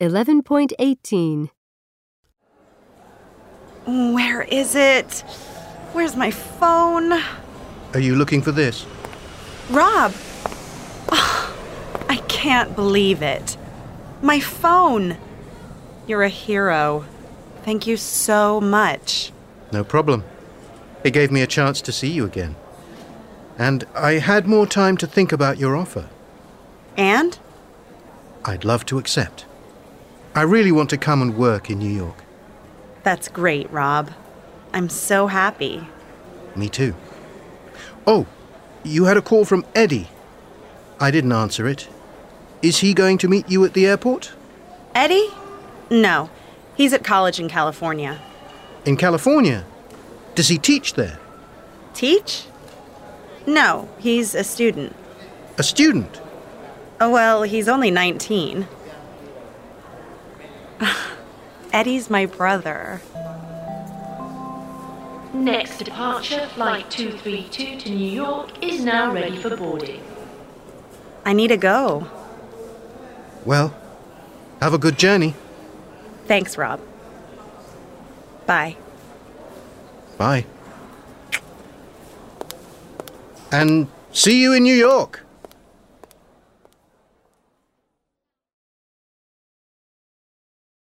11.18. Where is it? Where's my phone? Are you looking for this? Rob! Oh, I can't believe it. My phone! You're a hero. Thank you so much. No problem. It gave me a chance to see you again. And I had more time to think about your offer. And? I'd love to accept. I really want to come and work in New York. That's great, Rob. I'm so happy. Me too. Oh, you had a call from Eddie. I didn't answer it. Is he going to meet you at the airport? Eddie? No. He's at college in California. In California? Does he teach there? Teach? No, he's a student. A student? Oh, well, he's only 19. Eddie's my brother. Next departure, Flight 232 to New York is now ready for boarding. I need to go. Well, have a good journey. Thanks, Rob. Bye. Bye. And see you in New York.